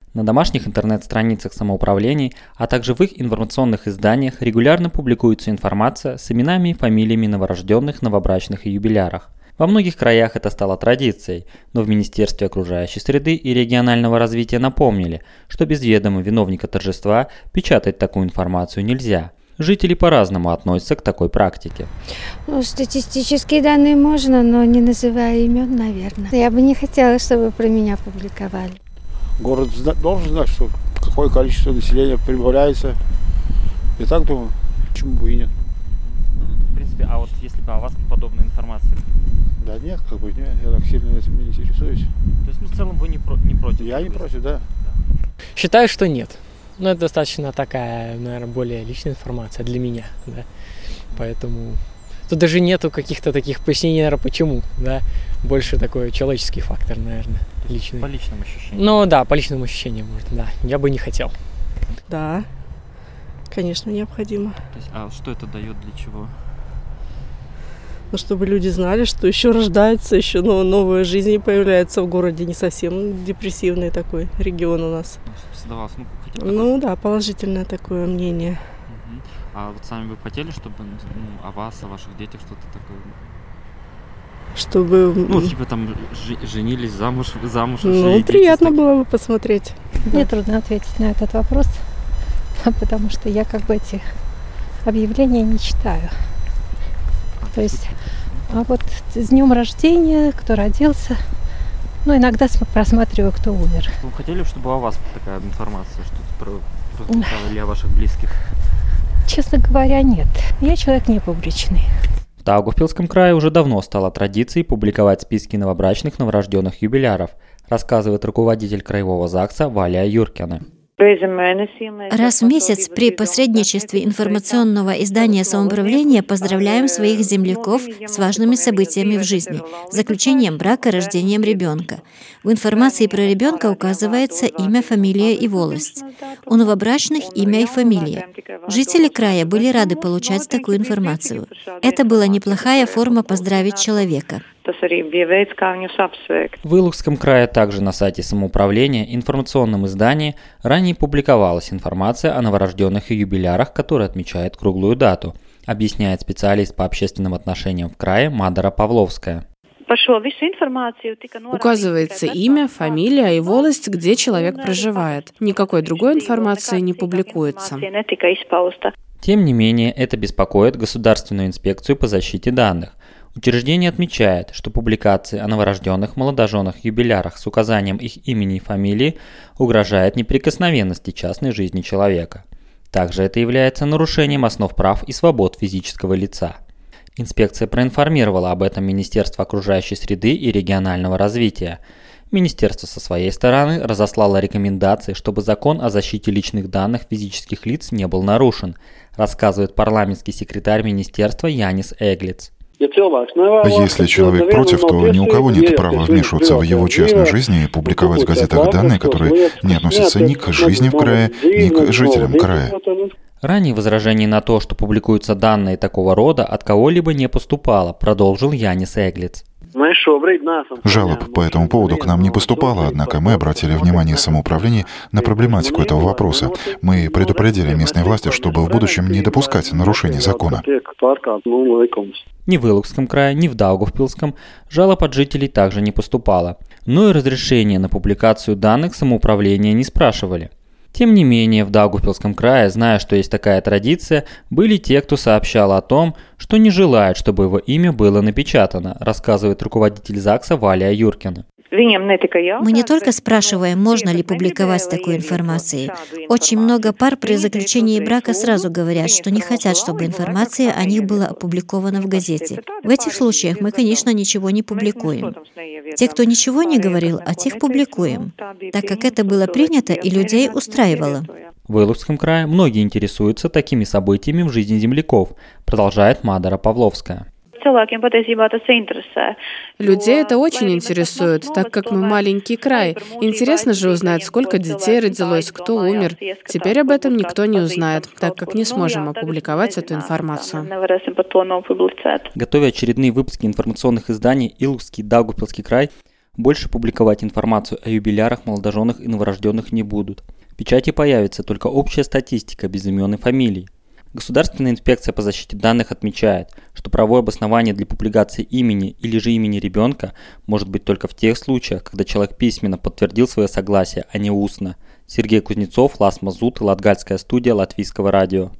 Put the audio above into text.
На домашних интернет-страницах самоуправлений, а также в их информационных изданиях регулярно публикуется информация с именами и фамилиями новорожденных, новобрачных и юбилярах. Во многих краях это стало традицией, но в Министерстве окружающей среды и регионального развития напомнили, что без ведома виновника торжества печатать такую информацию нельзя. Жители по-разному относятся к такой практике. Статистические данные можно, но не называя имен, наверное. Я бы не хотела, чтобы про меня публиковали. Город должен знать, что какое количество населения прибавляется. И так думаю, почему бы и нет. В принципе, а вот если бы о вас подобная информация? Да нет, я так сильно этим не интересуюсь. То есть, в целом вы не против? Я не против, да. Считаю, что нет. Но это достаточно такая, наверное, более личная информация для меня, да. Поэтому тут даже нету каких-то таких пояснений, наверное, почему, да. Больше такой человеческий фактор, наверное, личный. По личным ощущениям? Ну да, по личным ощущениям, может, да. Я бы не хотел. Да, конечно, необходимо. То есть, а что это дает, для чего? Ну, чтобы люди знали, что еще рождаются, еще новая жизнь появляется в городе, не совсем депрессивный такой регион у нас. Создавалось, да, положительное такое мнение. А вот сами вы хотели, чтобы о вас, о ваших детях что-то такое? Чтобы... типа там женились, замуж приятно было бы посмотреть. Мне трудно ответить на этот вопрос, потому что я этих объявлений не читаю. То есть, а вот с днем рождения, кто родился, иногда просматриваю, кто умер. Вы хотели, чтобы о вас такая информация, что-то прозвучало или о ваших близких? Честно говоря, нет. Я человек не публичный. В Даугавпилском крае уже давно стало традицией публиковать списки новобрачных, новорожденных юбиляров, рассказывает руководитель краевого ЗАГСа Валия Юркина. Раз в месяц при посредничестве информационного издания самоуправления поздравляем своих земляков с важными событиями в жизни, заключением брака, рождением ребенка. В информации про ребенка указывается имя, фамилия и волость. У новобрачных имя и фамилия. Жители края были рады получать такую информацию. Это была неплохая форма поздравить человека. В Илухском крае также на сайте самоуправления, информационном издании, ранее публиковалась информация о новорожденных и юбилярах, которые отмечают круглую дату, объясняет специалист по общественным отношениям в крае Мадара Павловская. Указывается имя, фамилия и волость, где человек проживает. Никакой другой информации не публикуется. Тем не менее, это беспокоит Государственную инспекцию по защите данных. Учреждение отмечает, что публикации о новорожденных, молодоженах, юбилярах с указанием их имени и фамилии угрожает неприкосновенности частной жизни человека. Также это является нарушением основ прав и свобод физического лица. Инспекция проинформировала об этом Министерство окружающей среды и регионального развития. Министерство со своей стороны разослало рекомендации, чтобы закон о защите личных данных физических лиц не был нарушен, рассказывает парламентский секретарь министерства Янис Эглиц. Если человек против, то ни у кого нет права вмешиваться в его частную жизнь и публиковать в газетах данные, которые не относятся ни к жизни в крае, ни к жителям края. Ранее возражений на то, что публикуются данные такого рода, от кого-либо не поступало, продолжил Янис Эглиц. Жалоб по этому поводу к нам не поступало, однако мы обратили внимание самоуправления на проблематику этого вопроса. Мы предупредили местные власти, чтобы в будущем не допускать нарушений закона. Ни в Илухском крае, ни в Даугавпилском жалоб от жителей также не поступало. Но и разрешения на публикацию данных самоуправления не спрашивали. Тем не менее, в Даугавпилском крае, зная, что есть такая традиция, были те, кто сообщал о том, что не желает, чтобы его имя было напечатано, рассказывает руководитель ЗАГСа Валия Юркина. Мы не только спрашиваем, можно ли публиковать такую информацию. Очень много пар при заключении брака сразу говорят, что не хотят, чтобы информация о них была опубликована в газете. В этих случаях мы, конечно, ничего не публикуем. Те, кто ничего не говорил, о тех публикуем, так как это было принято и людей устраивало. В Илухском крае многие интересуются такими событиями в жизни земляков, продолжает Мадара Павловская. Людей это очень интересует, так как мы маленький край. Интересно же узнать, сколько детей родилось, кто умер. Теперь об этом никто не узнает, так как не сможем опубликовать эту информацию. Готовя очередные выпуски информационных изданий «Илухский», «Даугавпилский край», Больше публиковать информацию о юбилярах молодоженах и новорожденных не будут. В печати появится только общая статистика без имен и фамилий. Государственная инспекция по защите данных отмечает, что правовое обоснование для публикации имени или же имени ребенка может быть только в тех случаях, когда человек письменно подтвердил свое согласие, а не устно. Сергей Кузнецов, Лас Мазут, Латгальская студия Латвийского радио.